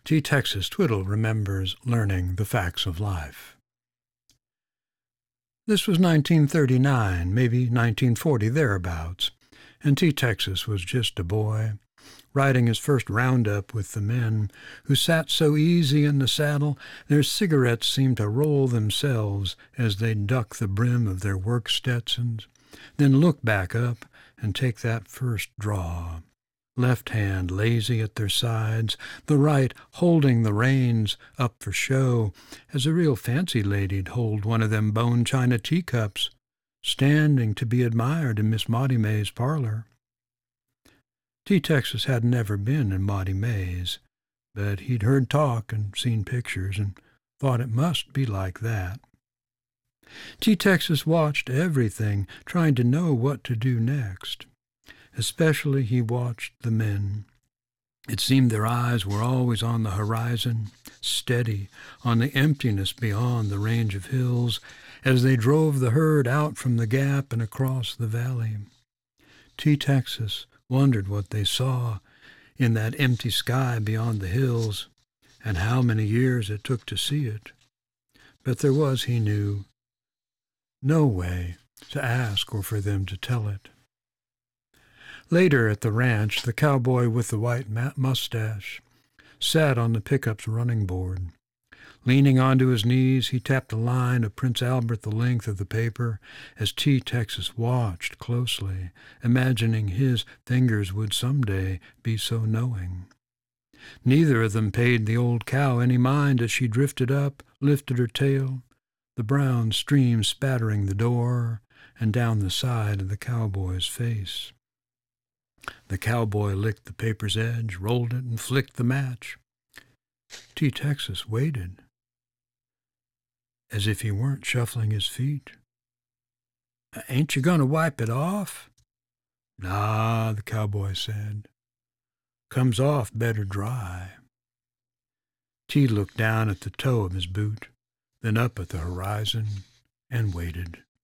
T. Texas Twiddle remembers learning the facts of life. This was 1939, maybe 1940 thereabouts, and T. Texas was just a boy, riding his first roundup with the men, who sat so easy in the saddle their cigarettes seemed to roll themselves as they duck the brim of their work Stetsons, then look back up and take that first draw. Left hand lazy at their sides, the right holding the reins up for show, as a real fancy lady'd hold one of them bone china teacups, standing to be admired in Miss Maudie May's parlor. T. Texas hadn't ever been in Maudie May's, but he'd heard talk and seen pictures and thought it must be like that. T. Texas watched everything, trying to know what to do next. Especially he watched the men. It seemed their eyes were always on the horizon, steady on the emptiness beyond the range of hills, as they drove the herd out from the gap and across the valley. T. Texas wondered what they saw in that empty sky beyond the hills, and how many years it took to see it. But there was, he knew, no way to ask or for them to tell it. Later at the ranch, the cowboy with the white mustache sat on the pickup's running board. Leaning onto his knees, he tapped a line of Prince Albert the length of the paper as T. Texas watched closely, imagining his fingers would someday be so knowing. Neither of them paid the old cow any mind as she drifted up, lifted her tail, the brown stream spattering the door and down the side of the cowboy's face. The cowboy licked the paper's edge, rolled it, and flicked the match. T. Texas waited, as if he weren't shuffling his feet. "Ain't you going to wipe it off?" "Nah," the cowboy said. "Comes off better dry." T. looked down at the toe of his boot, then up at the horizon, and waited.